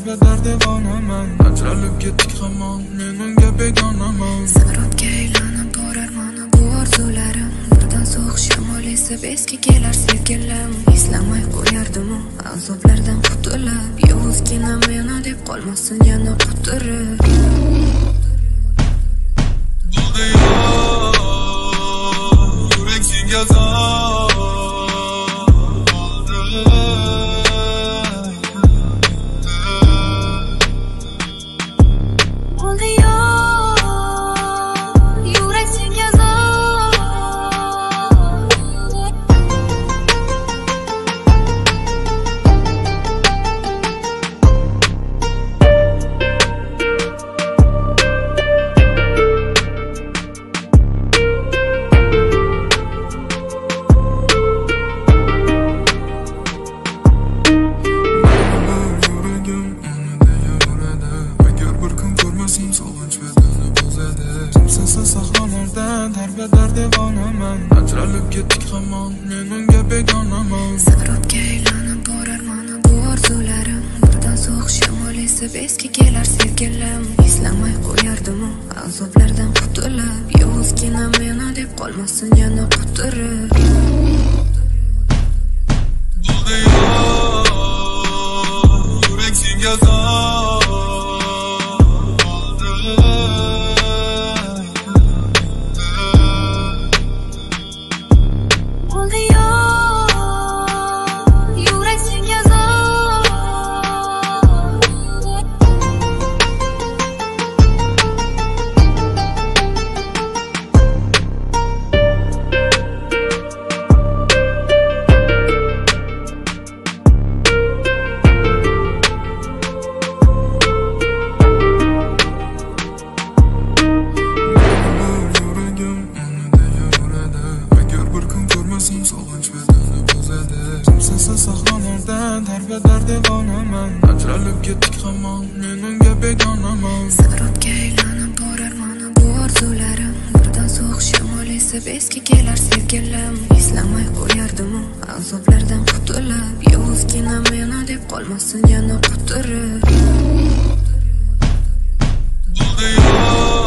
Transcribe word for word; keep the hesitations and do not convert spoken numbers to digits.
darbadar devonaman. Ajralib ketdik hamon, men unga begonaman. Sakrobga aylanib borar mana bu orzularim. Birdan sovuq shamol esib esga kelar sevgilim. Eslamay qo'yardim u azoblardan qutulib. Yovuzgina meni deb qolmasin yana quturib. Yürek senga zor. Sahrolardan darbadar devonaman. Ajralib ketdik hamon, men unga begonaman. Sakrobga aylanib borar mana bu orzularim. Birdan sovuq shamol esib esga kelar sevgilim. Eslamay qo'yardim u azoblardan qutulib. Yovuzgina meni deb qolmasin yana quturib. Yürek senga zor. Sahrolardan darbadar devonaman. Ajralib ketdik hamon, men unga begonaman. Sakrobga aylanib borar mana bu orzularim. Birdan sovuq shamol esib esga kelar sevgilim. Eslamay qo'yardim u azoblardan qutulib. Yovuzgina meni deb qolmasin yana quturib.